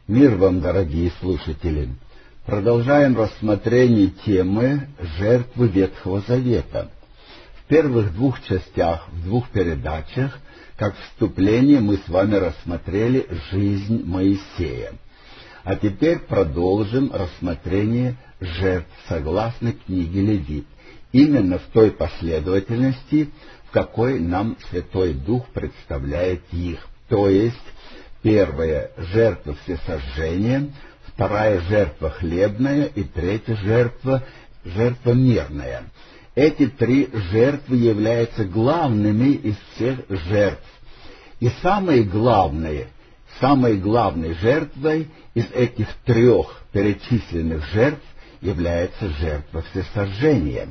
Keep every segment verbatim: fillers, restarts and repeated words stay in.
Мир вам, дорогие слушатели! Продолжаем рассмотрение темы жертвы Ветхого Завета. В первых двух частях, в двух передачах, как вступление, мы с вами рассмотрели жизнь Моисея. А теперь продолжим рассмотрение жертв согласно книге Левит, именно в той последовательности, в какой нам Святой Дух представляет их. То есть, первая жертва всесожжения, вторая жертва хлебная и третья жертва жертва мирная. Эти три жертвы являются главными из всех жертв. И самой главной, самой главной жертвой из этих трех перечисленных жертв является жертва всесожжения.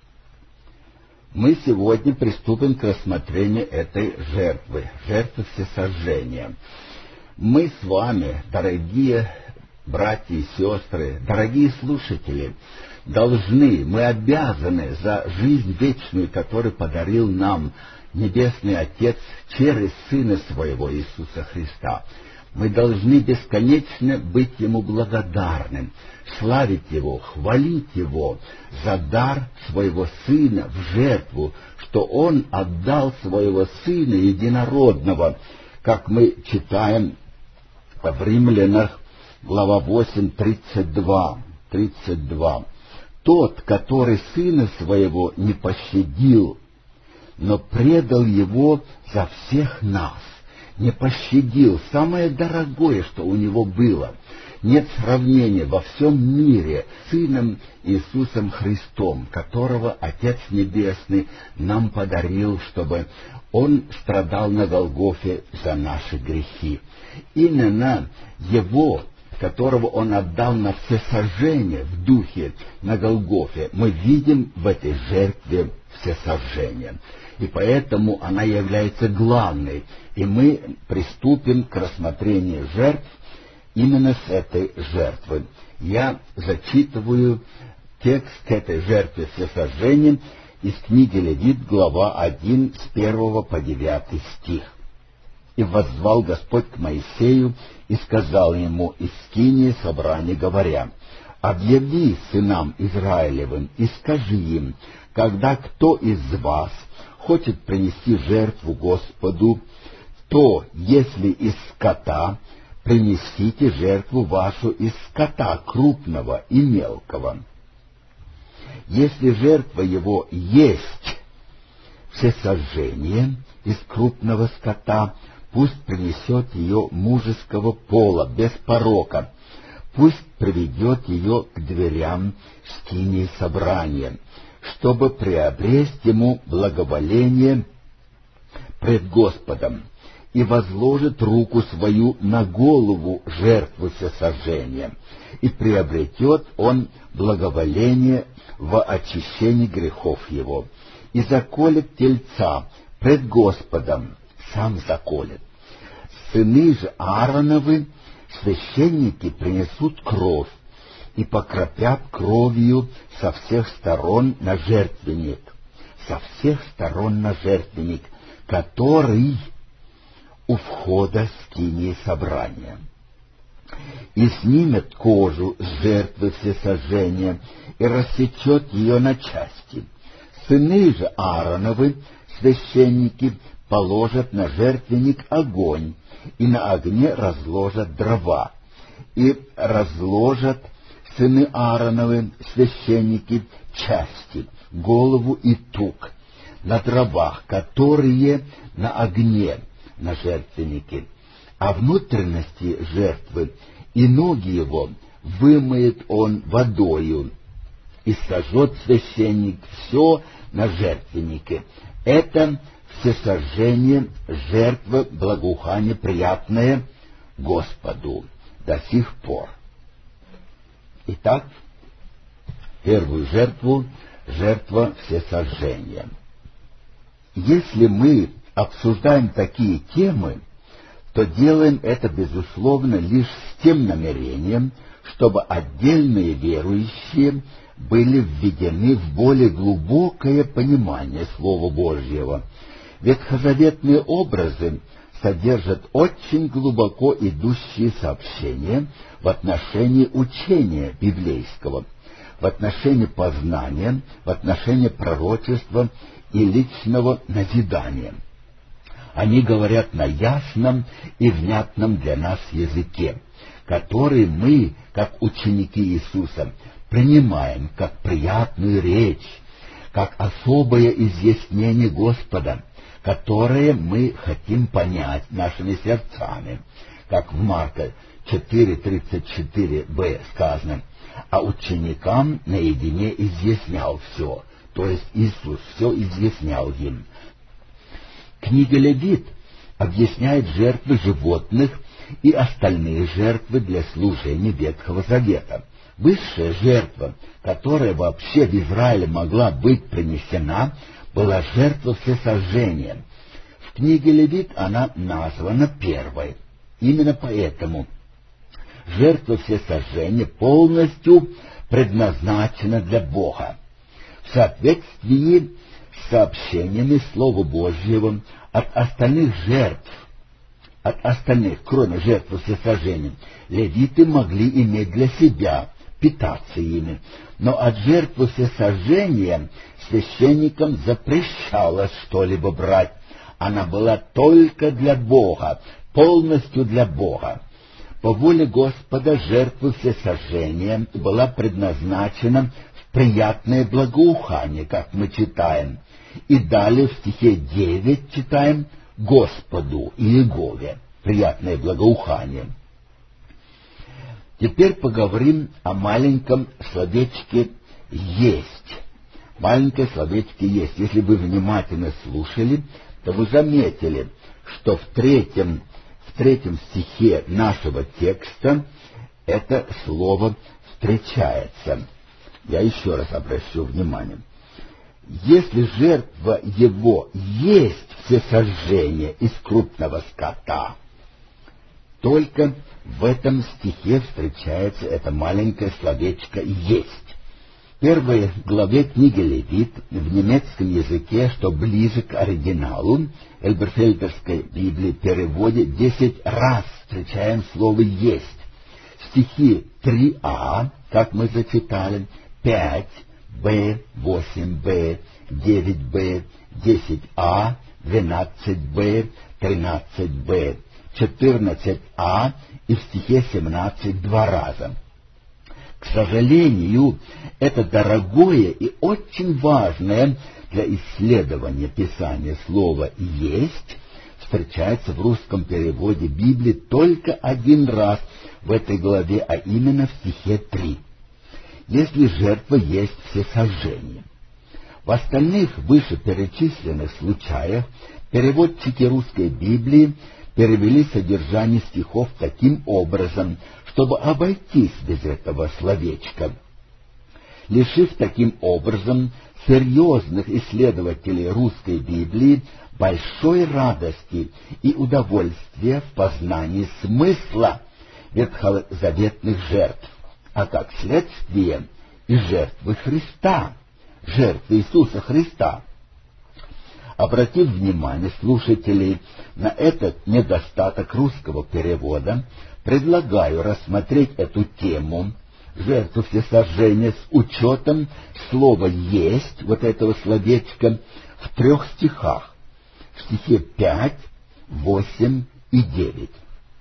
Мы сегодня приступим к рассмотрению этой жертвы, жертвы всесожжения. Мы с вами, дорогие братья и сестры, дорогие слушатели, должны, мы обязаны за жизнь вечную, которую подарил нам Небесный Отец через Сына Своего Иисуса Христа. Мы должны бесконечно быть Ему благодарным, славить Его, хвалить Его за дар Своего Сына в жертву, что Он отдал Своего Сына Единородного, как мы читаем в Римлянах, глава восемь, тридцать два. тридцать два. «Тот, который Сына Своего не пощадил, но предал Его за всех нас». Не пощадил самое дорогое, что у Него было. Нет сравнения во всем мире с Сыном Иисусом Христом, которого Отец Небесный нам подарил, чтобы Он страдал на Голгофе за наши грехи. Именно Его, которого Он отдал на всесожжение в духе на Голгофе, мы видим в этой жертве всесожжения. И поэтому она является главной. И мы приступим к рассмотрению жертв именно с этой жертвы. Я зачитываю текст к этой жертве всесожжения из книги Левит, глава один, с первого по девятый стих. «И воззвал Господь к Моисею и сказал ему из скинии собрания, говоря: объяви сынам Израилевым и скажи им, когда кто из вас хочет принести жертву Господу, то, если из скота, принесите жертву вашу из скота крупного и мелкого. Если жертва его есть всесожжение из крупного скота, пусть принесет ее мужеского пола, без порока, пусть приведет ее к дверям скинии собрания, чтобы приобрести ему благоволение пред Господом, и возложит руку свою на голову жертвы всесожжения, и приобретет он благоволение во очищении грехов его, и заколет тельца пред Господом, сам заколет. Сыны же Аароновы, священники, принесут кровь, и покропят кровью со всех сторон на жертвенник, со всех сторон на жертвенник, который у входа скинии собрания. И снимет кожу с жертвы всесожжения и рассечет ее на части. Сыны же Аароновы, священники, положат на жертвенник огонь, и на огне разложат дрова, и разложат сыны Аароновы, священники, части, голову и тук, на дровах, которые на огне, на жертвеннике, а внутренности жертвы и ноги его вымоет он водою, и сожжет священник все на жертвеннике. Это всесожжение, жертва, благоухание приятное Господу до сих пор. Итак, первую жертву — жертва всесожжения. Если мы обсуждаем такие темы, то делаем это, безусловно, лишь с тем намерением, чтобы отдельные верующие были введены в более глубокое понимание Слова Божьего. Ветхозаветные образы содержат очень глубоко идущие сообщения в отношении учения библейского, в отношении познания, в отношении пророчества и личного назидания. Они говорят на ясном и внятном для нас языке, который мы, как ученики Иисуса, принимаем как приятную речь, как особое изъяснение Господа, которое мы хотим понять нашими сердцами, как в Марка четыре тридцать четыре бэ сказано, а ученикам наедине изъяснял все, то есть Иисус все изъяснял им. Книга Левит объясняет жертвы животных и остальные жертвы для служения Ветхого Завета. Высшая жертва, которая вообще в Израиле могла быть принесена, была жертва всесожжения. В книге Левит она названа первой. Именно поэтому жертва всесожжения полностью предназначена для Бога. В соответствии с сообщениями Слова Божьего от остальных жертв, от остальных, кроме жертвы всесожжения, левиты могли иметь для себя, питаться ими, но от жертвы всесожжения священникам запрещалось что-либо брать. Она была только для Бога, полностью для Бога. По воле Господа жертва всесожжения была предназначена в приятное благоухание, как мы читаем. И далее в стихе девять читаем Господу и Иегове, приятное благоухание. Теперь поговорим о маленьком словечке «есть». Маленькое словечко «есть». Если вы внимательно слушали, то вы заметили, что в третьем, в третьем стихе нашего текста это слово встречается. Я еще раз обращу внимание. Если жертва его есть всесожжение из крупного скота, только в этом стихе встречается это маленькое словечко «есть». В первой главе книги Левит в немецком языке, что ближе к оригиналу, Элберфельдерской Библии переводе десять раз встречаем слово «есть». Стихи три а, как мы зачитали, пять бэ, восемь бэ, девять бэ, десять а, двенадцать бэ, тринадцать бэ, четырнадцать а и в стихе семнадцать два раза. К сожалению, это дорогое и очень важное для исследования Писания слово «есть» встречается в русском переводе Библии только один раз в этой главе, а именно в стихе три. Если жертва есть всесожжение. В остальных вышеперечисленных случаях переводчики русской Библии перевели содержание стихов таким образом, чтобы обойтись без этого словечка, лишив таким образом серьезных исследователей русской Библии большой радости и удовольствия в познании смысла ветхозаветных жертв, а как следствие и жертвы Христа, жертвы Иисуса Христа. Обратив внимание слушателей на этот недостаток русского перевода, предлагаю рассмотреть эту тему жертву всесожжения с учетом слова «есть», вот этого словечка, в трех стихах, в стихе пять, восемь и девять.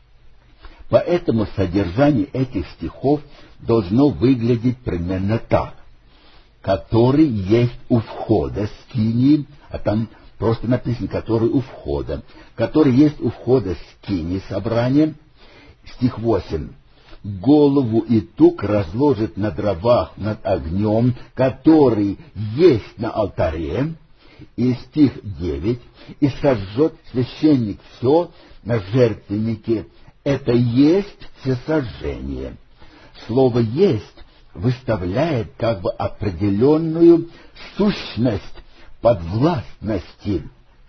Поэтому содержание этих стихов должно выглядеть примерно так: который есть у входа скинии, а там просто написано «который у входа», который есть у входа скинии собрания, стих восемь, голову и тук разложит на дровах над огнем, который есть на алтаре, и стих девять, и сожжет священник все на жертвеннике. Это есть всесожжение. Слово «есть» выставляет как бы определенную сущность подвластности,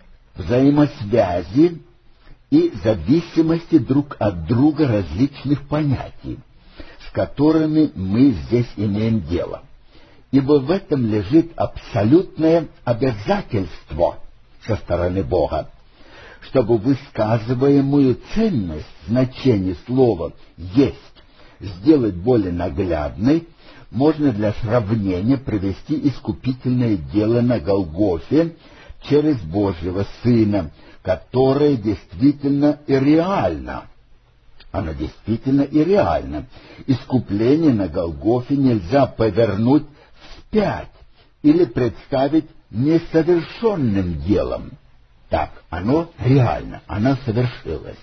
взаимосвязи и зависимости друг от друга различных понятий, с которыми мы здесь имеем дело. Ибо в этом лежит абсолютное обязательство со стороны Бога. чтобы высказываемую ценность, значение слова «есть» сделать более наглядной, можно для сравнения привести искупительное дело на Голгофе через Божьего Сына, которое действительно и реально. Оно действительно и реально. Искупление на Голгофе нельзя повернуть вспять или представить несовершенным делом. Так, оно реально, оно совершилось.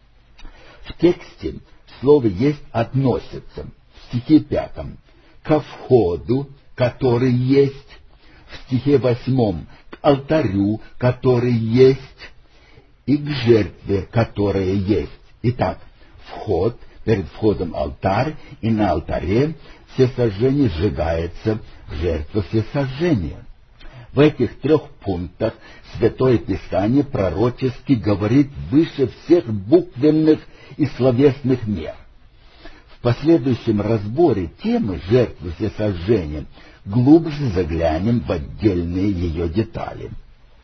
В тексте слово «есть» относится в стихе пятом ко входу, который есть, в стихе восьмом к алтарю, который есть, и к жертве, которая есть. Итак, вход, перед входом алтарь, и на алтаре всесожжение сжигается, жертва всесожжения. В этих трех пунктах Святое Писание пророчески говорит выше всех буквенных и словесных мер. В последующем разборе темы жертвы всесожжения глубже заглянем в отдельные ее детали.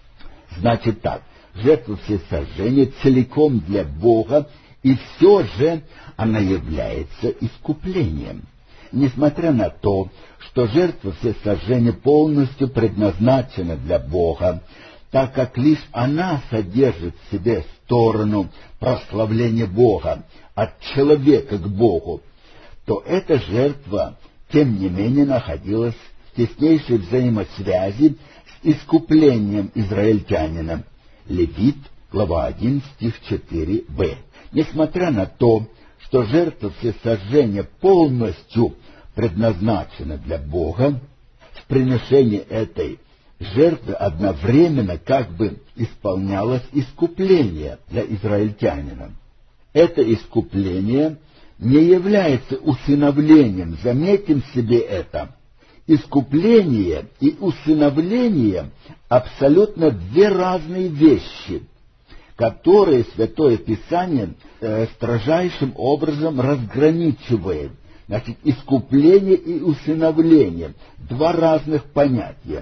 Значит так, жертва всесожжения целиком для Бога, и все же она является искуплением. Несмотря на то, что жертва всесожжения полностью предназначена для Бога, так как лишь она содержит в себе сторону прославления Бога от человека к Богу, то эта жертва, тем не менее, находилась в теснейшей взаимосвязи с искуплением израильтянина. Левит, глава один, стих четыре бэ. Несмотря на то, что жертва всесожжения полностью предназначена для Бога, в приношении этой жертвы одновременно как бы исполнялось искупление для израильтянина. Это искупление не является усыновлением, заметим себе это. Искупление и усыновление — абсолютно две разные вещи, которые Святое Писание э, строжайшим образом разграничивает. Значит, искупление и усыновление — два разных понятия.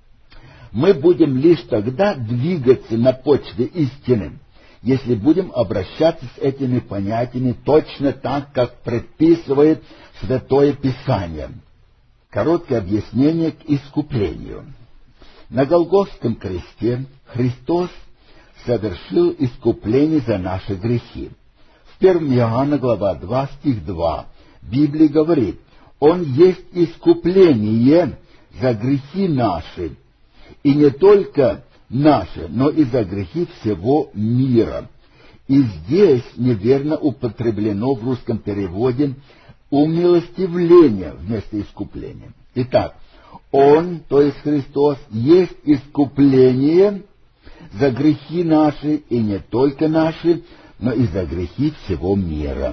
Мы будем лишь тогда двигаться на почве истины, если будем обращаться с этими понятиями точно так, как предписывает Святое Писание. Короткое объяснение к искуплению. На Голгофском кресте Христос совершил искупление за наши грехи. В первом Иоанна, глава два, стих два, Библия говорит: «Он есть искупление за грехи наши, и не только наши, но и за грехи всего мира». И здесь неверно употреблено в русском переводе умилостивление вместо искупления. Итак, Он, то есть Христос, есть искупление за грехи наши, и не только наши, но и за грехи всего мира.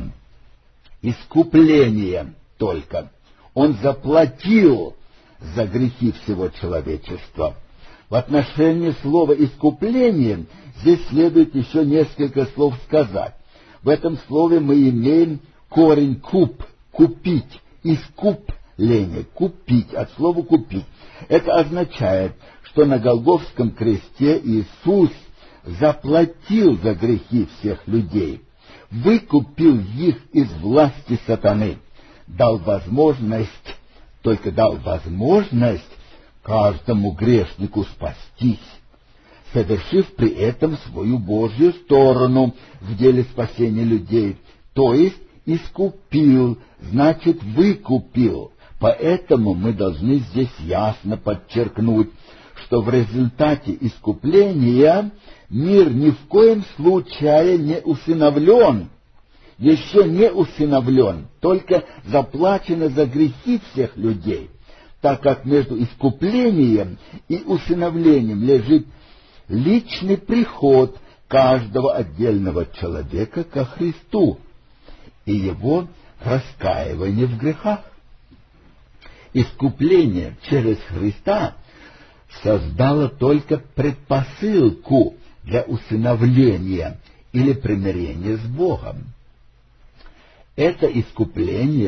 Искупление только. Он заплатил за грехи всего человечества. В отношении слова «искупление» здесь следует еще несколько слов сказать. В этом слове мы имеем корень «куп», «купить», «искупление», «купить», от слова «купить». Это означает, что на Голгофском кресте Иисус заплатил за грехи всех людей, выкупил их из власти сатаны, дал возможность, только дал возможность каждому грешнику спастись, совершив при этом свою Божью сторону в деле спасения людей, то есть искупил, значит выкупил. Поэтому мы должны здесь ясно подчеркнуть, что в результате искупления мир ни в коем случае не усыновлен, еще не усыновлен, только заплачено за грехи всех людей, так как между искуплением и усыновлением лежит личный приход каждого отдельного человека ко Христу и его раскаивание в грехах. Искупление через Христа создало только предпосылку для усыновления или примирения с Богом. Это искупление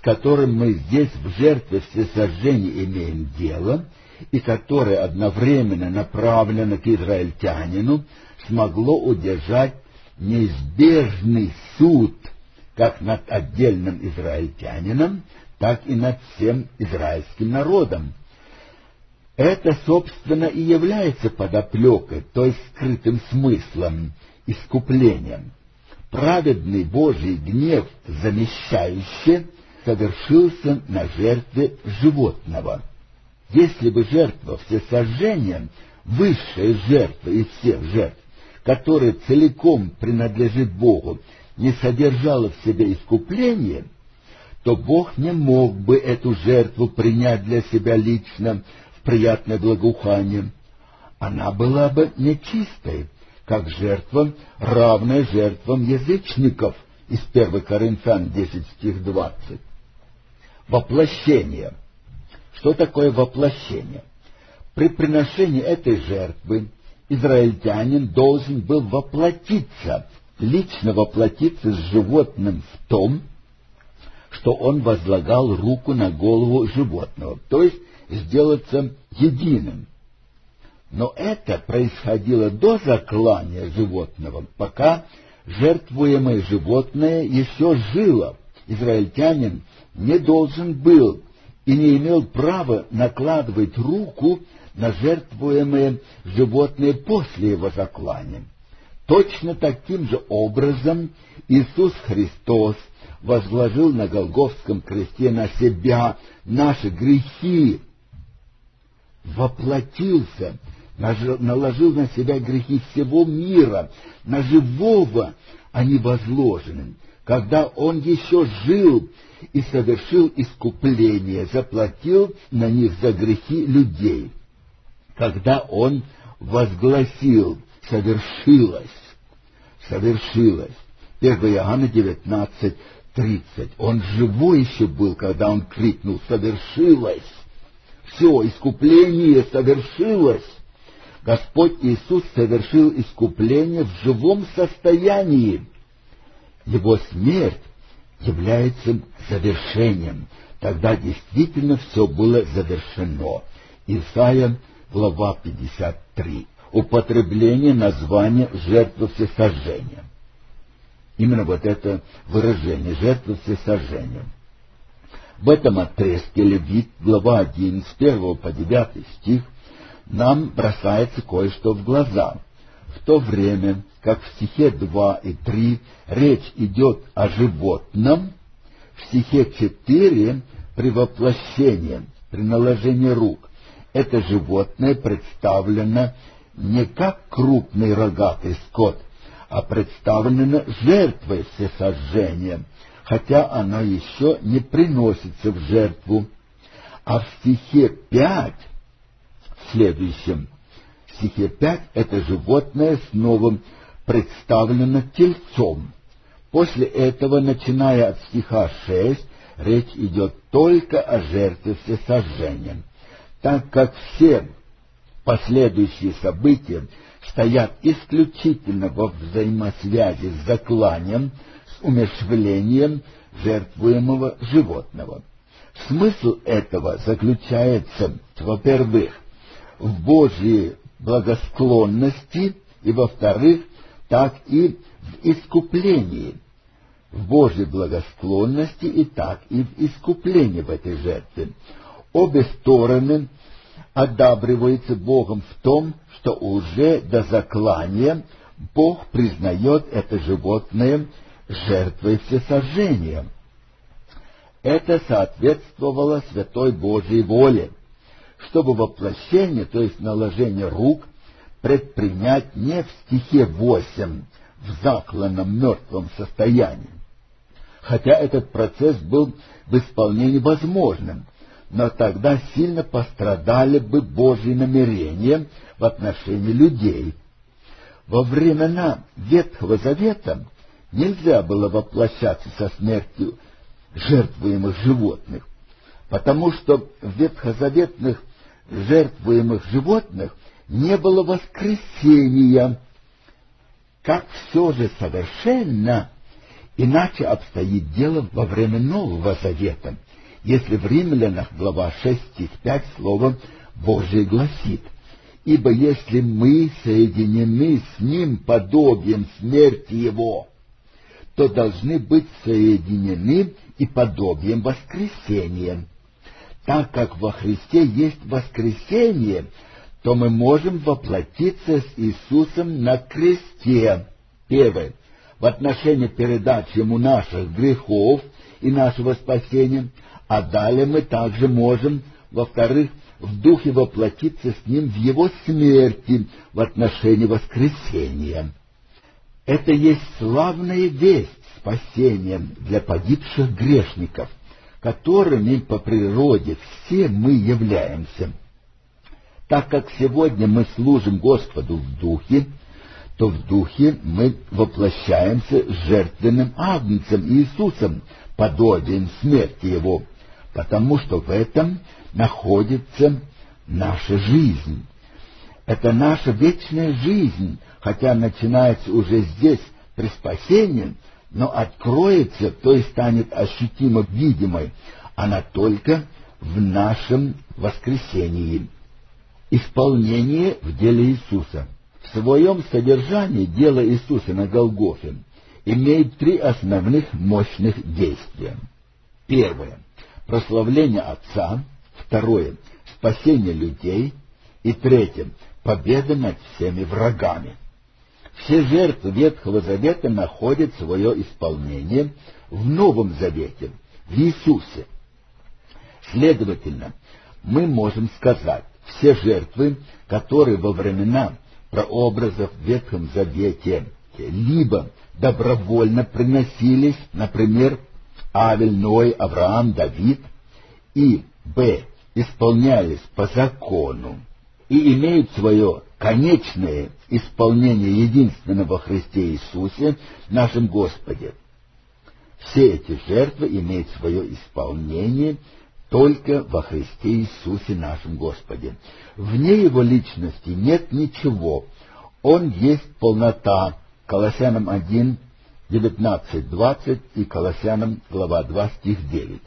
которым мы здесь в жертве всесожжения имеем дело, и которое одновременно направлено к израильтянину, смогло удержать неизбежный суд как над отдельным израильтянином, так и над всем израильским народом. Это, собственно, и является подоплекой, то есть скрытым смыслом, искуплением. Праведный Божий гнев замещающе совершился на жертве животного. Если бы жертва всесожжения, высшая жертва из всех жертв, которая целиком принадлежит Богу, не содержала в себе искупление, то Бог не мог бы эту жертву принять для себя лично в приятное благоухание. Она была бы нечистой, как жертва, равная жертвам язычников, из первого Коринфянам десять, стих двадцать. Воплощение. Что такое воплощение? При приношении этой жертвы израильтянин должен был воплотиться, лично воплотиться с животным в том, что он возлагал руку на голову животного, то есть сделаться единым. Но это происходило до заклания животного, пока жертвуемое животное еще жило. Израильтянин не должен был и не имел права накладывать руку на жертвуемое животное после его заклания. Точно таким же образом Иисус Христос возложил на Голгофском кресте на себя наши грехи, воплотился, наложил на себя грехи всего мира, на живого они возложены, когда Он еще жил и совершил искупление, заплатил на них за грехи людей. Когда Он возгласил: «Совершилось, совершилось». первое Иоанна девятнадцать, тридцать. Он живой еще был, когда Он крикнул: «Совершилось». Все, искупление совершилось. Господь Иисус совершил искупление в живом состоянии. Его смерть является завершением. Тогда действительно все было завершено. Исайя, глава пятьдесят три. Употребление названия жертвы всесожжения. Именно вот это выражение «жертва всесожжения». В этом отрезке Левит, глава один, с первого по девятый стих, нам бросается кое-что в глаза. В то время, как в стихе два и три речь идет о животном, в стихе четыре при воплощении, при наложении рук, это животное представлено не как крупный рогатый скот, а представлено жертвой всесожжения, хотя оно еще не приносится в жертву. А в стихе пять, в следующем, в стихе пять, это животное снова представлено тельцом. После этого, начиная от стиха шесть, речь идет только о жертве всесожжения, так как все последующие события стоят исключительно во взаимосвязи с закланием, с умерщвлением жертвуемого животного. Смысл этого заключается, во-первых, в Божьей благосклонности, и, во-вторых, так и в искуплении. В Божьей благосклонности и так и в искуплении в этой жертве. Обе стороны одабриваются Богом в том, что уже до заклания Бог признает это животное жертвой всесожжения. Это соответствовало святой Божьей воле, чтобы воплощение, то есть наложение рук, предпринять не в стихе восемь, в закланном мертвом состоянии. Хотя этот процесс был в исполнении возможным, но тогда сильно пострадали бы Божьи намерения в отношении людей. Во времена Ветхого Завета нельзя было воплощаться со смертью жертвуемых животных, потому что в ветхозаветных жертвуемых животных не было воскресения. Как все же совершенно Иначе обстоит дело во время Нового Завета, если в Римлянах глава шесть стих пять слово Божие гласит: «Ибо если мы соединены с Ним подобием смерти Его, то должны быть соединены и подобием воскресения. Так как во Христе есть воскресение, то мы можем воплотиться с Иисусом на кресте». Первое. В отношении передачи Ему наших грехов и нашего спасения, а далее мы также можем, во-вторых, в духе воплотиться с Ним в Его смерти в отношении воскресения. Это есть славная весть спасения для погибших грешников, которыми по природе все мы являемся. Так как сегодня мы служим Господу в духе, то в духе мы воплощаемся жертвенным агнцем Иисусом, подобием смерти Его, потому что в этом находится наша жизнь. Это наша вечная жизнь, хотя начинается уже здесь при спасении, но откроется, то есть станет ощутимо видимой, она только в нашем воскресении. Исполнение в деле Иисуса. В своем содержании дело Иисуса на Голгофе имеет три основных мощных действия. Первое — прославление Отца. Второе — спасение людей. И третье — победа над всеми врагами. Все жертвы Ветхого Завета находят свое исполнение в Новом Завете, в Иисусе. Следовательно, мы можем сказать, все жертвы, которые во времена прообразов в Ветхом Завете либо добровольно приносились, например, Авель, Ной, Авраам, Давид, и б. исполнялись по закону, и имеют свое конечное исполнение единственно во Христе Иисусе, нашем Господе. Все эти жертвы имеют свое исполнение только во Христе Иисусе, нашем Господе. Вне Его личности нет ничего. Он есть полнота. Колоссянам один, девятнадцать, двадцать и Колоссянам глава два, стих девять.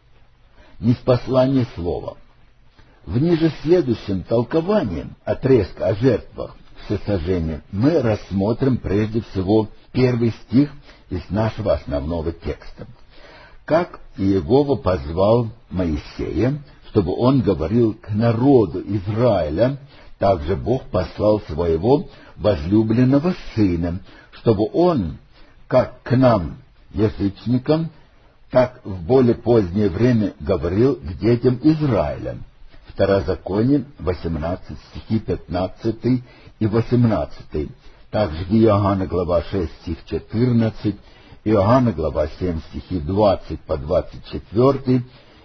Ниспослание слова. В ниже следующем толковании отрезка о жертвах всесожжения мы рассмотрим прежде всего первый стих из нашего основного текста. «Как Иегова позвал Моисея, чтобы он говорил к народу Израиля, также Бог послал своего возлюбленного сына, чтобы он, как к нам, язычникам, так в более позднее время говорил к детям Израиля». Второзаконие восемнадцать, стихи пятнадцатый и восемнадцатый. Также Иоанна глава шесть, стих четырнадцать, Иоанна глава семь, стихи двадцать по двадцать четыре,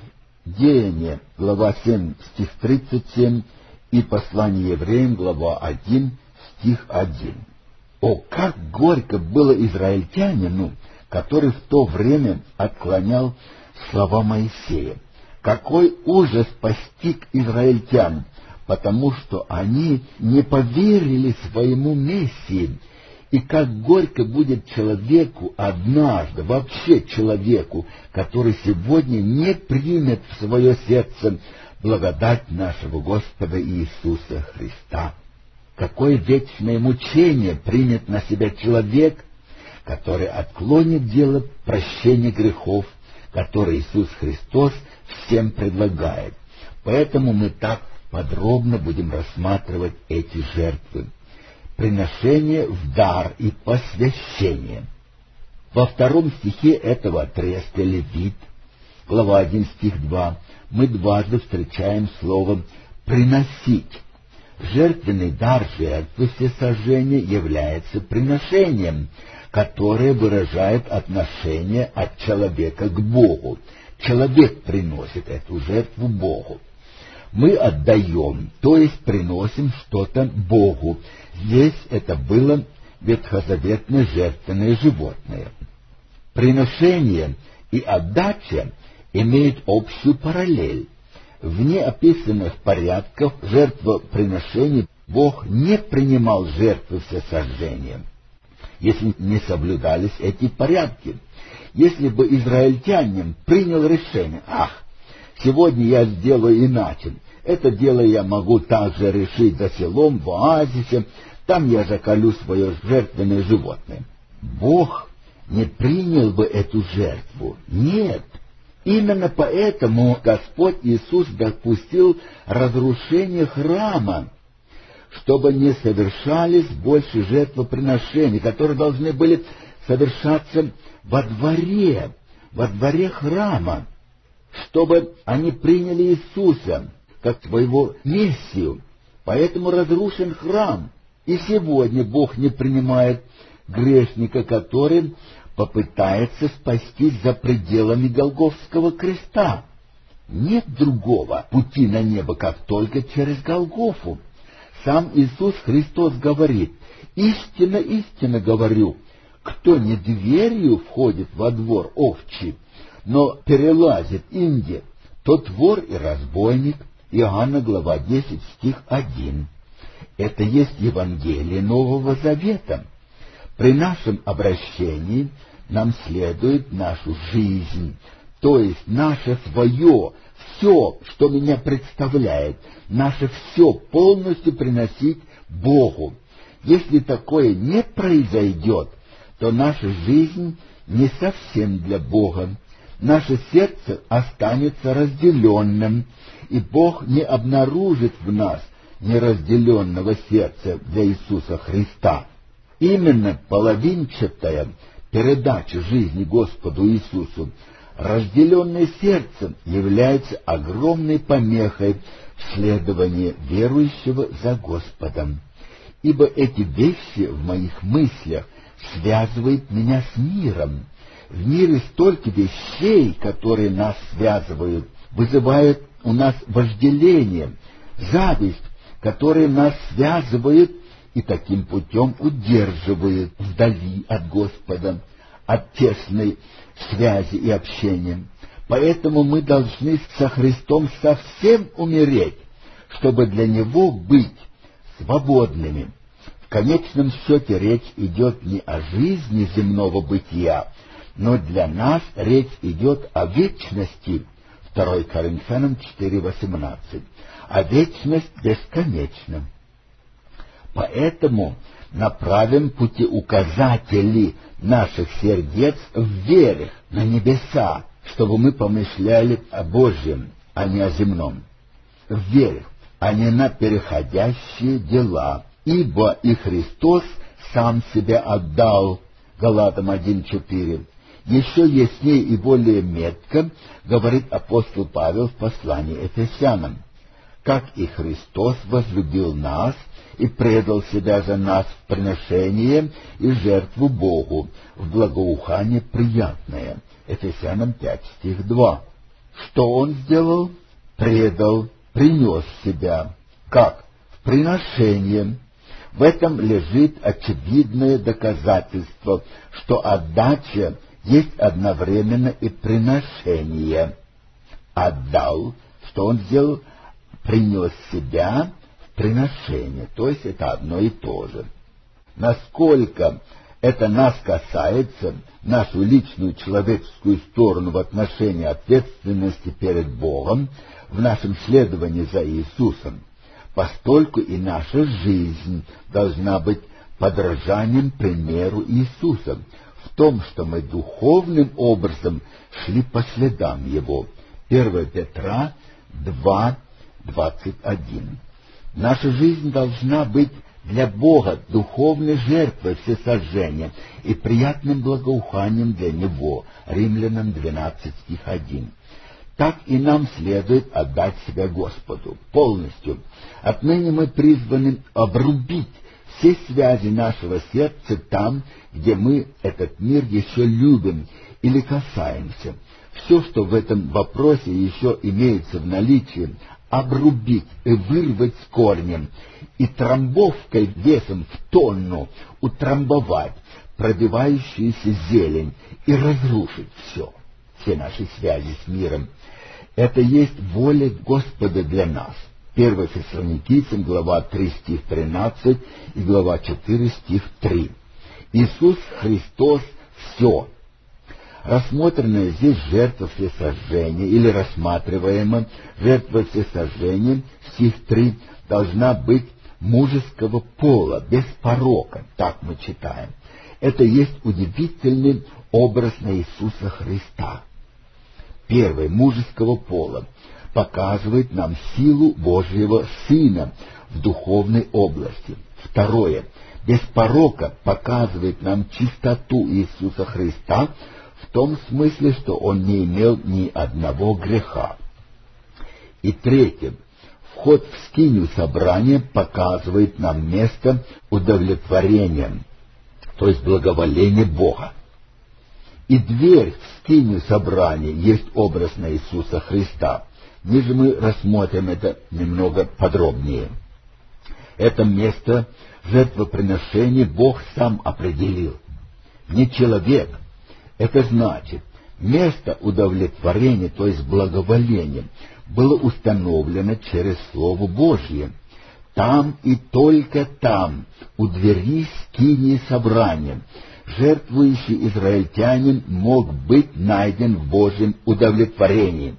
Деяния глава семь, стих тридцать семь и Послание евреям глава один, стих один. О, как горько было израильтянину, который в то время отклонял слова Моисея! Какой ужас постиг израильтян, потому что они не поверили своему Мессии. И как горько будет человеку однажды, вообще человеку, который сегодня не примет в свое сердце благодать нашего Господа Иисуса Христа. Какое вечное мучение примет на себя человек, который отклонит дело прощения грехов, который Иисус Христос всем предлагает. Поэтому мы так подробно будем рассматривать эти жертвы. Приношение в дар и посвящение. Во втором стихе этого отрезка Левит, глава один, стих два, мы дважды встречаем слово «приносить». Жертвенный дар жертвы всесожжения является приношением, которое выражает отношение от человека к Богу. Человек приносит эту жертву Богу. Мы отдаем, то есть приносим что-то Богу. Здесь это было ветхозаветное жертвенное животное. Приношение и отдача имеют общую параллель. В неописанных порядках жертвоприношений Бог не принимал жертвы всесожжения. если не соблюдались эти порядки. Если бы израильтянин принял решение: ах, сегодня я сделаю иначе, это дело я могу также решить за селом, в оазисе, там я заколю свое жертвенное животное. Бог не принял бы эту жертву. Нет. Именно поэтому Господь Иисус допустил разрушение храма, чтобы не совершались больше жертвоприношений, которые должны были совершаться во дворе, во дворе храма, чтобы они приняли Иисуса как своего Мессию. Поэтому разрушен храм. И сегодня Бог не принимает грешника, который попытается спастись за пределами Голгофского креста. Нет другого пути на небо, как только через Голгофу. Сам Иисус Христос говорит: «Истинно, истинно говорю, кто не дверью входит во двор овчий, но перелазит инде, тот вор и разбойник». Иоанна, глава десять, стих один. Это есть Евангелие Нового Завета. При нашем обращении нам следует нашу жизнь, то есть наше свое, все, что меня представляет, наше все полностью приносить Богу. Если такое не произойдет, то наша жизнь не совсем для Бога. Наше сердце останется разделенным, и Бог не обнаружит в нас неразделенного сердца для Иисуса Христа. Именно половинчатая передача жизни Господу Иисусу, разделенное сердце, является огромной помехой в следовании верующего за Господом. Ибо эти вещи в моих мыслях связывают меня с миром. В мире столько вещей, которые нас связывают, вызывают у нас вожделение, зависть, которые нас связывают и таким путем удерживают вдали от Господа, от тесной связи и общения. Поэтому мы должны со Христом совсем умереть, чтобы для Него быть свободными. В конечном счете речь идет не о жизни земного бытия, но для нас речь идет о вечности. второе Коринфянам четыре восемнадцать. А вечность бесконечна. Поэтому направим путеуказатели наших сердец вверх, на небеса, чтобы мы помышляли о Божьем, а не о земном. Вверх, а не на переходящие дела. Ибо и Христос сам себя отдал. Галатам один четыре. Еще яснее и более метко говорит апостол Павел в послании Ефесянам: «Как и Христос возлюбил нас и предал себя за нас в приношение и жертву Богу, в благоухание приятное». Ефесянам пять, стих два. Что Он сделал? Предал, принес себя. Как? В приношение. В этом лежит очевидное доказательство, что отдача есть одновременно и приношение. Отдал, что Он сделал? Принес себя в приношение, то есть это одно и то же. Насколько это нас касается, нашу личную человеческую сторону в отношении ответственности перед Богом, в нашем следовании за Иисусом, постольку и наша жизнь должна быть подражанием примеру Иисуса, в том, что мы духовным образом шли по следам Его. первое Петра два, двадцать один. Наша жизнь должна быть для Бога духовной жертвой всесожжения и приятным благоуханием для Него. Римлянам двенадцать, стих один. Так и нам следует отдать себя Господу полностью. Отныне мы призваны обрубить все связи нашего сердца там, где мы этот мир еще любим или касаемся. Все, что в этом вопросе еще имеется в наличии, обрубить и вырвать с корнем, и трамбовкой весом в тонну утрамбовать пробивающуюся зелень и разрушить все, все наши связи с миром. Это есть воля Господа для нас. первое Фессалоникийцам, глава три, стих тринадцать, и глава четыре, стих три. Иисус Христос — все. Рассмотренная здесь жертва всесожжения или рассматриваемая жертва всесожжения, стих три, должна быть мужеского пола, без порока, так мы читаем. Это есть удивительный образ на Иисуса Христа. Первый, мужеского пола, показывает нам силу Божьего Сына в духовной области. Второе, без порока показывает нам чистоту Иисуса Христа в том смысле, что Он не имел ни одного греха. И третье, вход в скинию собрания показывает нам место удовлетворения, то есть благоволения Бога. И дверь в скинию собрания есть образ на Иисуса Христа. Ниже мы рассмотрим это немного подробнее. Это место жертвоприношения Бог сам определил, не человек. Это значит, место удовлетворения, то есть благоволения, было установлено через Слово Божье. Там и только там, у двери скинии собрания, жертвующий израильтянин мог быть найден в Божьем удовлетворении.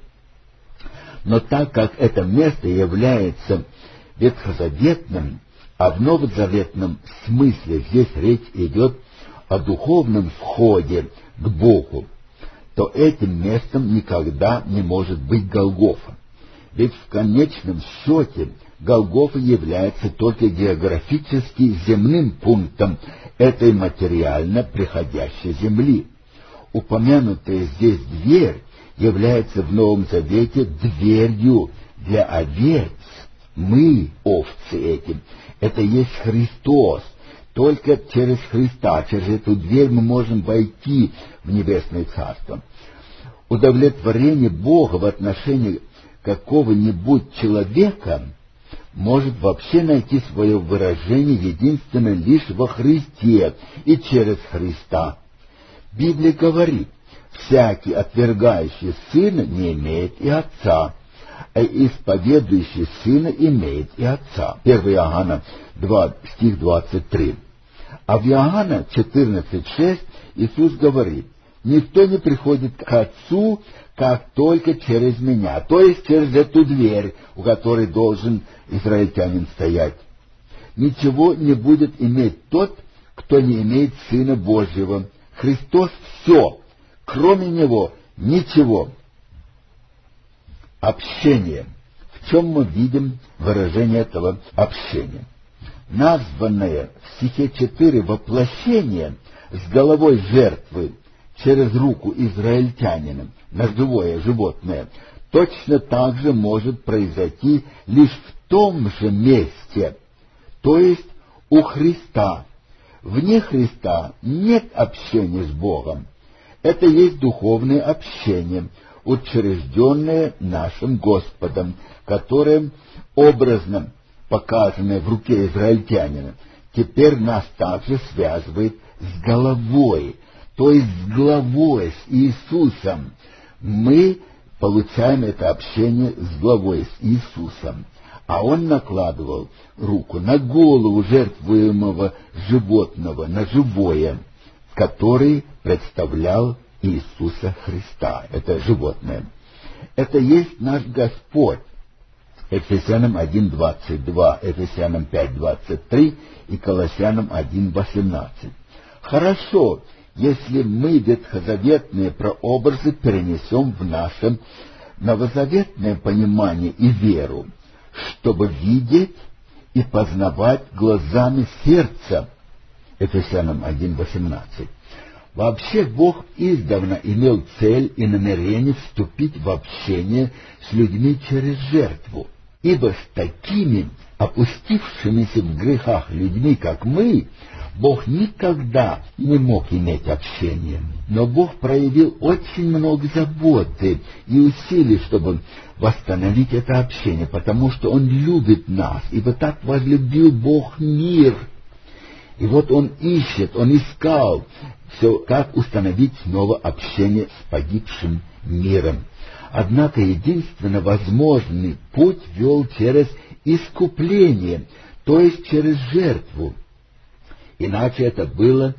Но так как это место является ветхозаветным, а в новозаветном смысле здесь речь идет о духовном входе к Богу, то этим местом никогда не может быть Голгофа. Ведь в конечном счете Голгофа является только географически земным пунктом этой материально приходящей земли. Упомянутая здесь дверь является в Новом Завете дверью для овец. Мы, овцы эти, это есть Христос. Только через Христа, через эту дверь мы можем войти в Небесное Царство. Удовлетворение Бога в отношении какого-нибудь человека может вообще найти свое выражение единственно лишь во Христе и через Христа. Библия говорит: «Всякий, отвергающий Сына, не имеет и Отца, а исповедующий Сына имеет и Отца». первое Иоанна два, стих двадцать три. А в Иоанна четырнадцать шесть Иисус говорит: «Никто не приходит к Отцу, как только через Меня», то есть через эту дверь, у которой должен израильтянин стоять. «Ничего не будет иметь тот, кто не имеет Сына Божьего». Христос — все, кроме Него ничего. Общение. В чем мы видим выражение этого общения? Названное в стихе четыре воплощение с головой жертвы через руку израильтянина на живое животное точно так же может произойти лишь в том же месте, то есть у Христа. Вне Христа нет общения с Богом. Это есть духовное общение, учрежденное нашим Господом, которое образно показанное в руке израильтянина, теперь нас также связывает с головой, то есть с главой, с Иисусом. Мы получаем это общение с главой, с Иисусом. А Он накладывал руку на голову жертвуемого животного, на живое, который представлял Иисуса Христа, это животное. Это есть наш Господь. Ефесянам один двадцать два, Ефесянам пять двадцать три и Колоссянам один восемнадцать. Хорошо, если мы ветхозаветные прообразы перенесем в наше новозаветное понимание и веру, чтобы видеть и познавать глазами сердца. Ефесянам один восемнадцать. Вообще Бог издавна имел цель и намерение вступить в общение с людьми через жертву, ибо с такими опустившимися в грехах людьми, как мы, Бог никогда не мог иметь общения. Но Бог проявил очень много заботы и усилий, чтобы восстановить это общение, потому что Он любит нас, ибо так возлюбил Бог мир. И вот Он ищет, Он искал все, как установить снова общение с погибшим миром. Однако единственно возможный путь вел через искупление, то есть через жертву. Иначе это было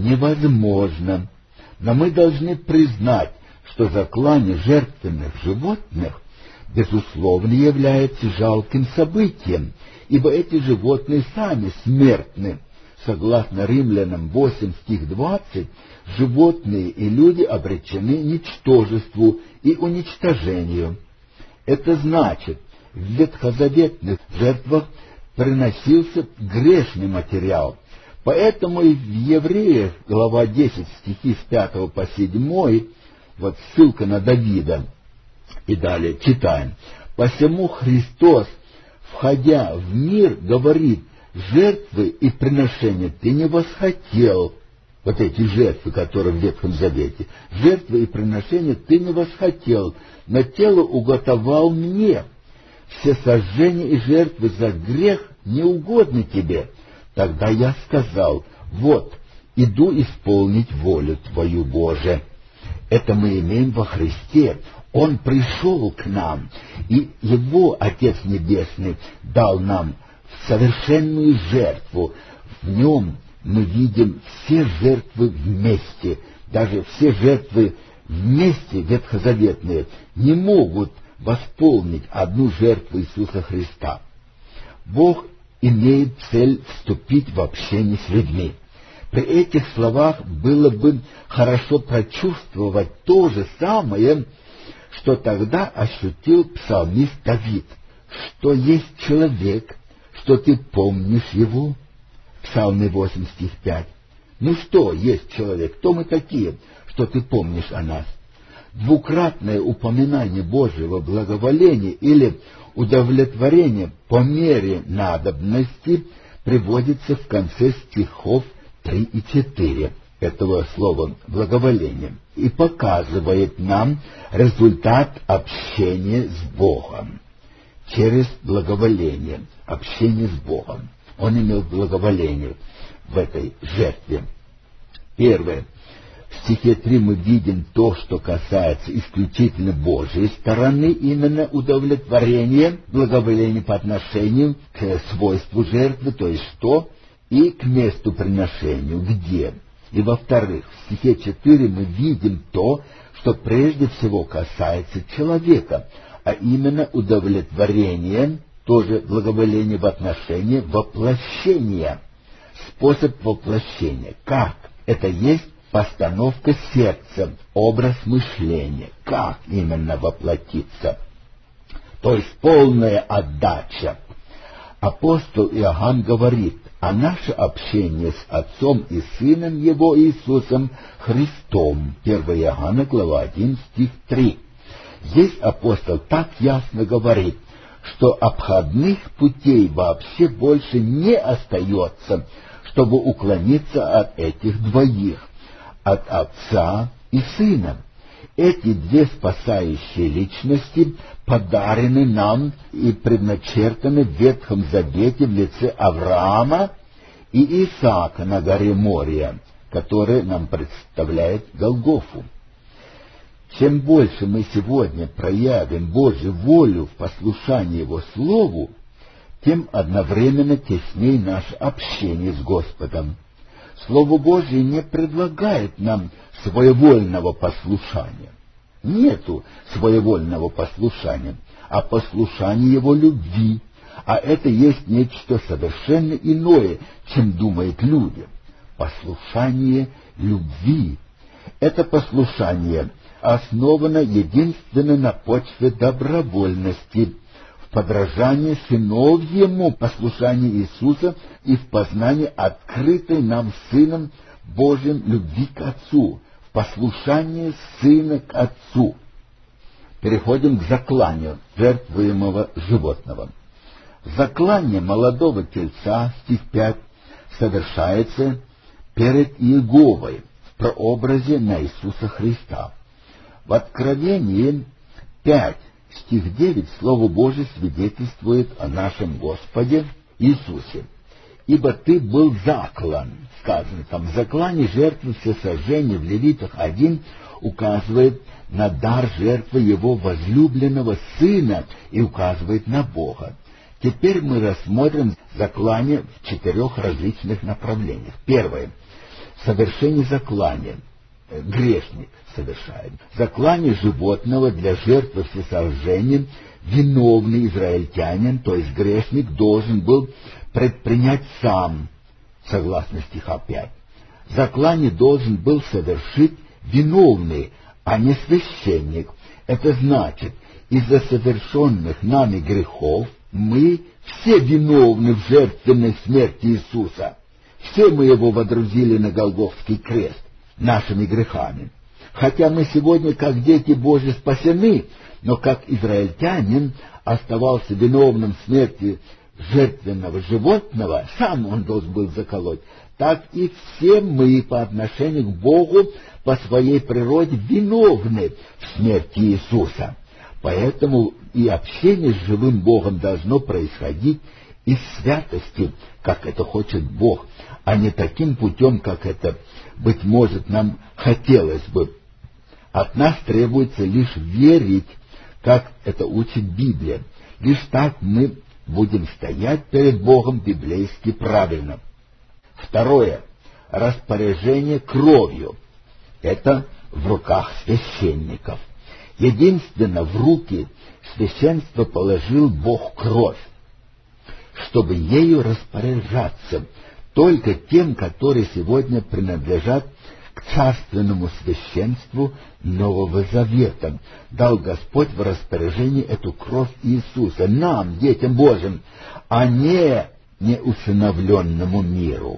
невозможно. Но мы должны признать, что заклание жертвенных животных безусловно является жалким событием, ибо эти животные сами смертны. Согласно Римлянам восемь, стих двадцать, животные и люди обречены ничтожеству и уничтожению. Это значит, в ветхозаветных жертвах приносился грешный материал. Поэтому и в Евреях, глава десять, стихи с пятого по седьмой, вот ссылка на Давида, и далее читаем. «Посему Христос, входя в мир, говорит, жертвы и приношения ты не восхотел». Вот эти жертвы, которые в Ветхом Завете. «Жертвы и приношения ты не восхотел, но тело уготовал мне. Все сожжения и жертвы за грех не угодны тебе. Тогда я сказал, вот, иду исполнить волю твою, Боже». Это мы имеем во Христе. Он пришел к нам, и Его Отец Небесный дал нам совершенную жертву. В Нем мы видим все жертвы вместе. Даже все жертвы вместе ветхозаветные не могут восполнить одну жертву Иисуса Христа. Бог имеет цель вступить в общение с людьми. При этих словах было бы хорошо прочувствовать то же самое, что тогда ощутил псалмист Давид, что есть человек, что ты помнишь его. Псалмы восемь, стих пять. Ну что есть человек, кто мы такие, что ты помнишь о нас? Двукратное упоминание Божьего благоволения или удовлетворения по мере надобности приводится в конце стихов три и четыре этого слова «благоволение» и показывает нам результат общения с Богом через благоволение, общение с Богом. Он имел благоволение в этой жертве. Первое. В стихе три мы видим то, что касается исключительно Божьей стороны, именно удовлетворение, благоволение по отношению к свойству жертвы, то есть что, и к месту приношению, где. И во-вторых, в стихе четыре мы видим то, что прежде всего касается человека, а именно удовлетворение, тоже благоволение в отношении воплощения. Способ воплощения. Как? Это есть постановка сердца, образ мышления. Как именно воплотиться? То есть полная отдача. Апостол Иоанн говорит, а наше общение с Отцом и Сыном Его Иисусом Христом. первое Иоанна, глава один, стих три. Здесь апостол так ясно говорит, что обходных путей вообще больше не остается, чтобы уклониться от этих двоих, от Отца и Сына. Эти две спасающие личности подарены нам и предначертаны в Ветхом Завете в лице Авраама и Исаака на горе Мория, который нам представляет Голгофу. Чем больше мы сегодня проявим Божью волю в послушании Его Слову, тем одновременно тесней наше общение с Господом. Слово Божье не предлагает нам своевольного послушания. Нету своевольного послушания, а послушание Его любви. А это есть нечто совершенно иное, чем думают люди. Послушание любви. Это послушание основано единственно на почве добровольности, в подражании сыновьему послушанию Иисуса и в познании открытой нам Сыном Божьим любви к Отцу, в послушании Сына к Отцу. Переходим к закланию жертвуемого животного. Заклание молодого тельца, стих пять, совершается перед Иеговой в прообразе на Иисуса Христа. В Откровении пять, стих девять, Слово Божие свидетельствует о нашем Господе Иисусе. «Ибо ты был заклан», сказано там, заклание жертвы всесожжения в Левитах один указывает на дар жертвы его возлюбленного Сына и указывает на Бога. Теперь мы рассмотрим заклание в четырех различных направлениях. Первое. Совершение заклания. Грешник совершает. Заклание животного для жертвы всесожжения виновный израильтянин, то есть грешник, должен был предпринять сам, согласно стиха пять. Заклание должен был совершить виновный, а не священник. Это значит, из-за совершенных нами грехов мы все виновны в жертвенной смерти Иисуса. Все мы его водрузили на Голгофский крест нашими грехами. Хотя мы сегодня, как дети Божьи, спасены, но как израильтянин оставался виновным в смерти жертвенного животного, сам он должен был заколоть, так и все мы по отношению к Богу по своей природе виновны в смерти Иисуса. Поэтому и общение с живым Богом должно происходить из святости, как это хочет Бог, а не таким путем, как это, быть может, нам хотелось бы. От нас требуется лишь верить, как это учит Библия. Лишь так мы будем стоять перед Богом библейски правильно. Второе. Распоряжение кровью. Это в руках священников. Единственно в руки священства положил Бог кровь, чтобы ею распоряжаться только тем, которые сегодня принадлежат к царственному священству Нового Завета. Дал Господь в распоряжение эту кровь Иисуса нам, детям Божьим, а не неусыновленному миру.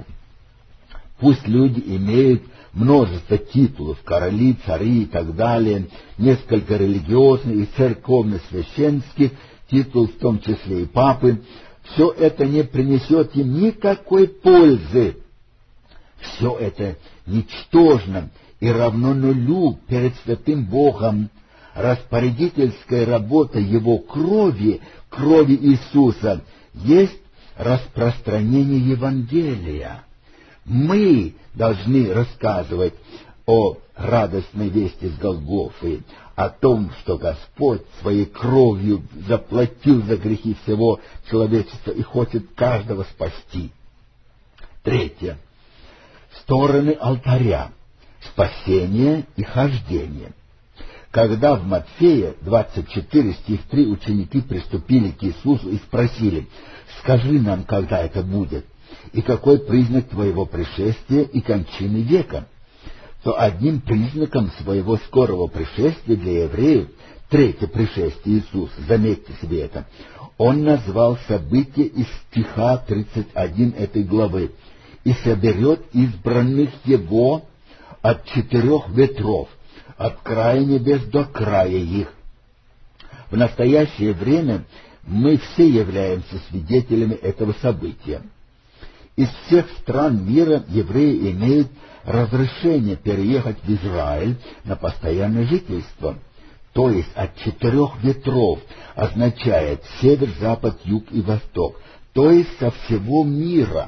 Пусть люди имеют множество титулов, короли, цари и так далее, несколько религиозных и церковно-священских титулов, в том числе и папы, все это не принесет им никакой пользы. Все это ничтожно и равно нулю перед святым Богом. Распорядительская работа Его крови, крови Иисуса, есть распространение Евангелия. Мы должны рассказывать о радостной вести с Голгофы, о том, что Господь своей кровью заплатил за грехи всего человечества и хочет каждого спасти. Третье. Стороны алтаря. Спасение и хождение. Когда в Матфея двадцать четыре, стих три, ученики приступили к Иисусу и спросили: «Скажи нам, когда это будет, и какой признак твоего пришествия и кончины века?» То одним признаком своего скорого пришествия для евреев, третье пришествие Иисуса, заметьте себе это, он назвал событие из стиха тридцать один этой главы: «И соберет избранных его от четырех ветров, от края небес до края их». В настоящее время мы все являемся свидетелями этого события. Из всех стран мира евреи имеют разрешение переехать в Израиль на постоянное жительство. То есть от четырех ветров означает север, запад, юг и восток, то есть со всего мира.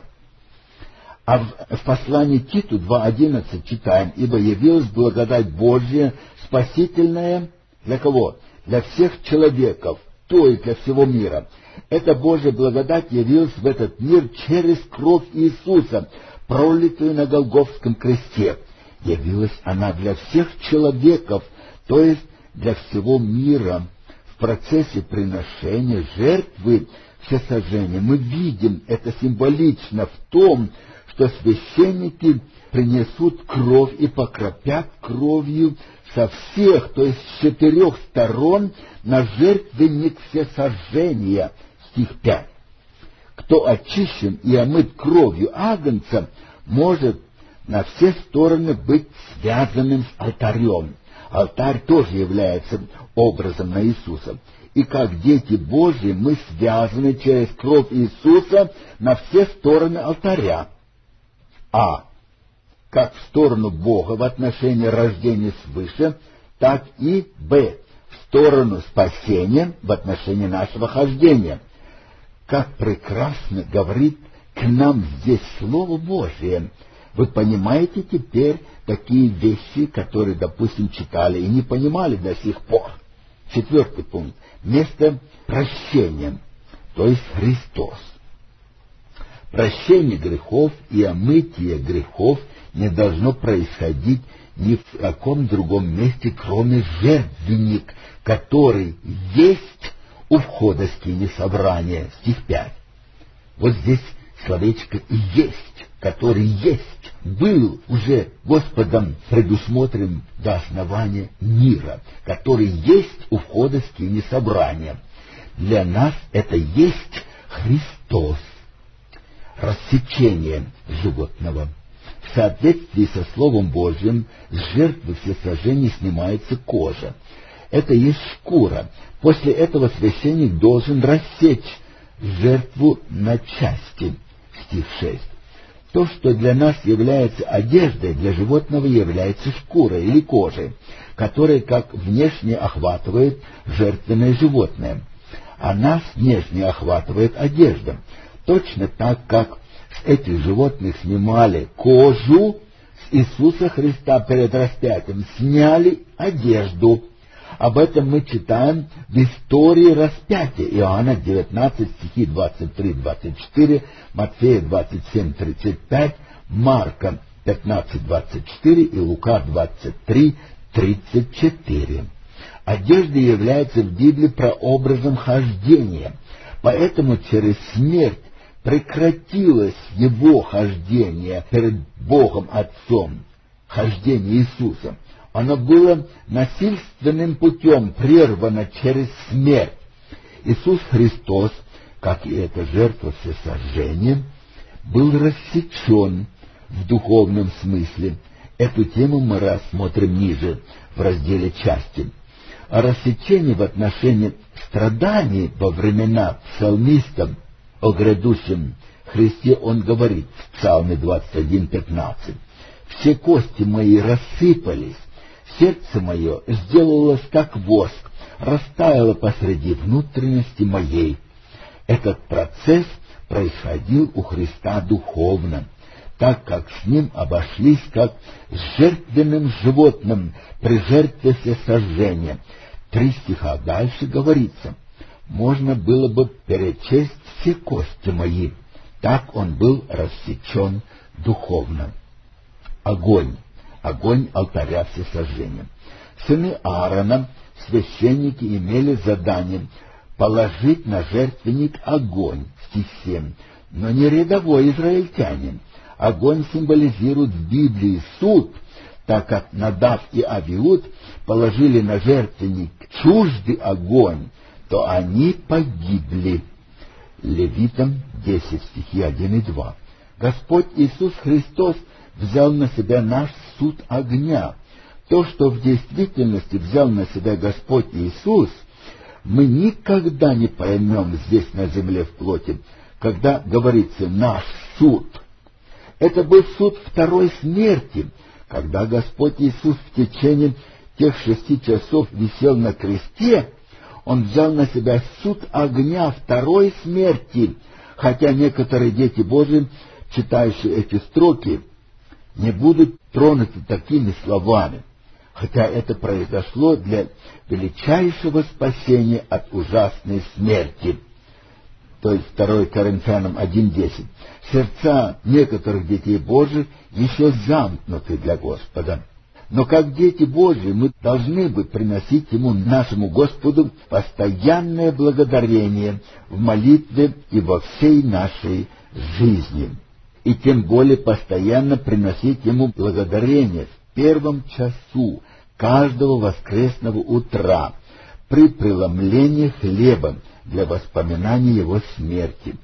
А в, в послании Титу два одиннадцать читаем: «Ибо явилась благодать Божья, спасительная для кого? Для всех человеков, то есть для всего мира». Эта Божья благодать явилась в этот мир через кровь Иисуса, пролитую на Голгофском кресте. Явилась она для всех человеков, то есть для всего мира. В процессе приношения жертвы всесожжения мы видим это символично в том, что священники принесут кровь и покропят кровью со всех, то есть с четырех сторон, на жертвенник всесожжения. Стих пять. Кто очищен и омыт кровью агнца, может на все стороны быть связанным с алтарем. Алтарь тоже является образом на Иисуса. И как дети Божьи мы связаны через кровь Иисуса на все стороны алтаря. А. Как в сторону Бога в отношении рождения свыше, так и Б. В сторону спасения в отношении нашего хождения. Как прекрасно говорит к нам здесь Слово Божие. Вы понимаете теперь такие вещи, которые, допустим, читали и не понимали до сих пор. Четвертый пункт. Место прощения. то есть Христос. Прощение грехов и омытие грехов не должно происходить ни в каком другом месте, кроме жертвенник, который есть у входа скини собрания, стих пять. Вот здесь словечко «есть», который есть, был уже Господом предусмотрен до основания мира, который есть у входа скини собрания. Для нас это есть Христос. Рассечение животного. В соответствии со Словом Божьим с жертвы всесожжения снимается кожа. Это есть шкура. После этого священник должен рассечь жертву на части. Стих шесть. То, что для нас является одеждой, для животного является шкурой или кожей, которая как внешне охватывает жертвенное животное, а нас внешне охватывает одежда. Точно так, как с этих животных снимали кожу, с Иисуса Христа перед распятием сняли одежду. Об этом мы читаем в истории распятия. Иоанна девятнадцать, стихи двадцать три двадцать четыре, Матфея двадцать семь тридцать пять, Марка пятнадцать двадцать четыре и Лука двадцать три тридцать четыре. Одежда является в Библии прообразом хождения, поэтому через смерть прекратилось его хождение перед Богом Отцом, хождение Иисуса. Оно было насильственным путем прервано через смерть. Иисус Христос, как и эта жертва всесожжения, был рассечен в духовном смысле. Эту тему мы рассмотрим ниже в разделе «Части». О рассечении в отношении страданий во времена псалмистов о грядущем Христе он говорит в Псалме двадцать один пятнадцать. «Все кости мои рассыпались, сердце мое сделалось как воск, растаяло посреди внутренности моей». Этот процесс происходил у Христа духовно, так как с ним обошлись как с жертвенным животным при жертве всесожжения. Три стиха дальше говорится: можно было бы перечесть все кости мои. Так он был рассечен духовно. Огонь. Огонь алтаря всесожжения. Сыны Аарона, священники, имели задание положить на жертвенник огонь, стих семь, но не рядовой израильтянин. Огонь символизирует в Библии суд, так как Надав и Авиуд положили на жертвенник чуждый огонь, то они погибли. Левитам десять, стихи один и два. Господь Иисус Христос взял на себя наш суд огня. То, что в действительности взял на себя Господь Иисус, мы никогда не поймем здесь на земле в плоти, когда говорится «наш суд». Это был суд второй смерти, когда Господь Иисус в течение тех шести часов висел на кресте. Он взял на себя суд огня второй смерти, хотя некоторые дети Божьи, читающие эти строки, не будут тронуты такими словами, хотя это произошло для величайшего спасения от ужасной смерти. То есть второе Коринфянам один десять. Сердца некоторых детей Божьих еще замкнуты для Господа. Но как дети Божьи мы должны бы приносить Ему, нашему Господу, постоянное благодарение в молитве и во всей нашей жизни. И тем более постоянно приносить Ему благодарение в первом часу каждого воскресного утра при преломлении хлеба для воспоминания Его смерти.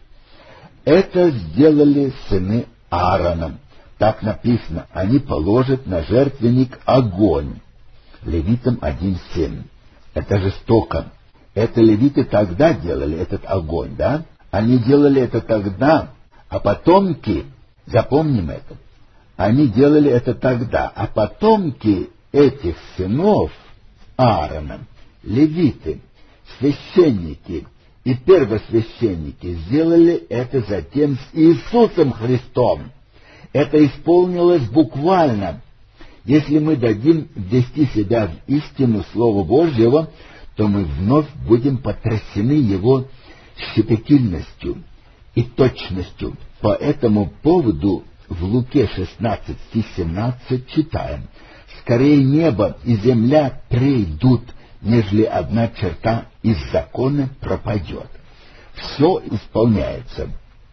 Это сделали сыны Аарона. Так написано: они положат на жертвенник огонь. Левитам один семь. Это жестоко. Это левиты тогда делали этот огонь, да? Они делали это тогда, а потомки, запомним это, они делали это тогда, а потомки этих сынов Аарона, левиты, священники и первосвященники, сделали это затем с Иисусом Христом. Это исполнилось буквально. Если мы дадим ввести себя в истину Слова Божьего, то мы вновь будем потрясены Его щепетильностью и точностью. По этому поводу в Луке шестнадцать, стих семнадцать читаем: «Скорее небо и земля прейдут, нежели одна черта из закона пропадет». Все исполняется.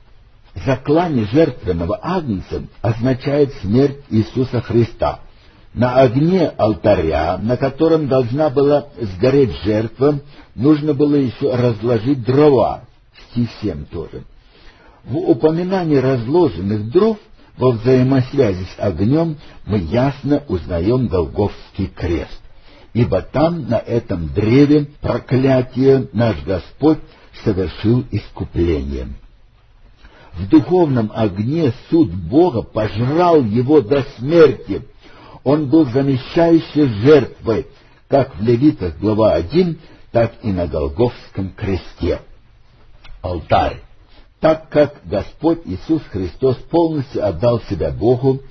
Заклание жертвенного агнца означает смерть Иисуса Христа. На огне алтаря, на котором должна была сгореть жертва, нужно было еще разложить дрова. Стих семь тоже. В упоминании разложенных дров во взаимосвязи с огнем мы ясно узнаем Голгофский крест, ибо там, на этом древе проклятия, наш Господь совершил искупление. В духовном огне суд Бога пожрал его до смерти. Он был замещающей жертвой, как в Левитах глава один, так и на Голгофском кресте. Алтарь. Так как Господь Иисус Христос полностью отдал себя Богу,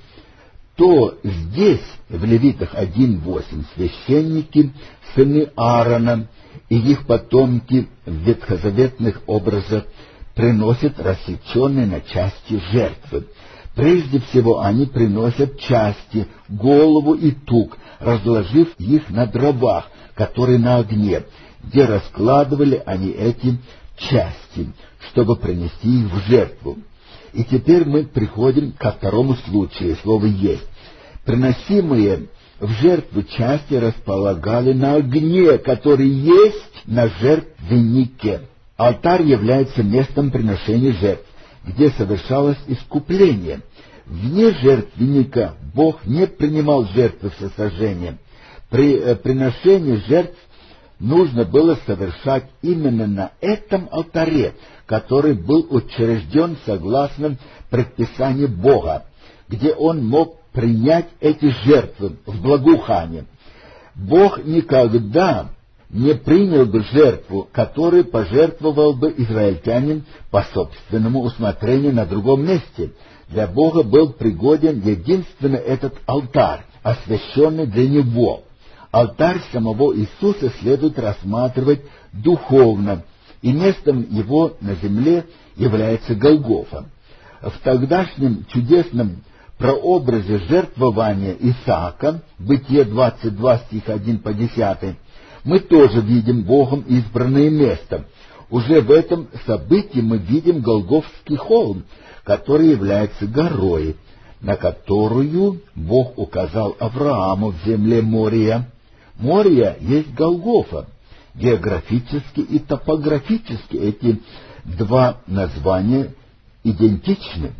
то здесь, в Левитах один восемь, священники, сыны Аарона и их потомки в ветхозаветных образах приносят рассеченные на части жертвы. Прежде всего они приносят части, голову и тук, разложив их на дровах, которые на огне, где раскладывали они эти части, чтобы принести их в жертву. И теперь мы приходим ко второму случаю, слово «есть». Приносимые в жертву части располагали на огне, который есть на жертвеннике. Алтарь является местом приношения жертв, где совершалось искупление. Вне жертвенника Бог не принимал жертвы всесожжения. При э, приношении жертв нужно было совершать именно на этом алтаре, который был учрежден согласно предписанию Бога, где Он мог принять эти жертвы в благоухание. Бог никогда не принял бы жертву, которую пожертвовал бы израильтянин по собственному усмотрению на другом месте. Для Бога был пригоден единственно этот алтарь, освященный для Него. Алтарь самого Иисуса следует рассматривать духовно, и местом его на земле является Голгофа. В тогдашнем чудесном прообразе жертвования Исаака, Бытие двадцать два, стих один по десятый, мы тоже видим Богом избранное место. Уже в этом событии мы видим Голгофский холм, который является горой, на которую Бог указал Аврааму в земле Мория. Мория есть Голгофа. Географически и топографически эти два названия идентичны.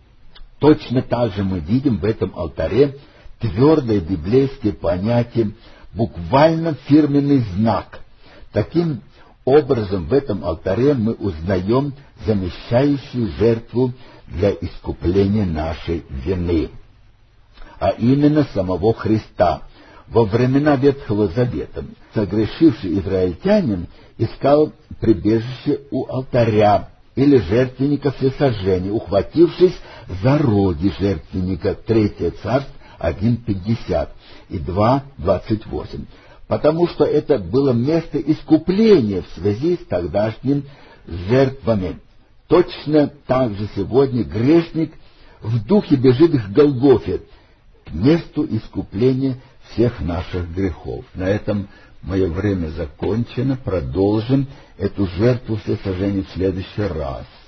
Точно так же мы видим в этом алтаре твердое библейское понятие, буквально фирменный знак. Таким образом, в этом алтаре мы узнаем замещающую жертву для искупления нашей вины, а именно самого Христа. Во времена Ветхого Завета согрешивший израильтянин искал прибежище у алтаря или жертвенника всесожжения, ухватившись за роги жертвенника. Третье Царств один пятьдесят и два двадцать восемь. Потому что это было место искупления в связи с тогдашними жертвами. Точно так же сегодня грешник в духе бежит к Голгофе, к месту искупления всех наших грехов. На этом мое время закончено. Продолжим эту жертву всесожжения в следующий раз.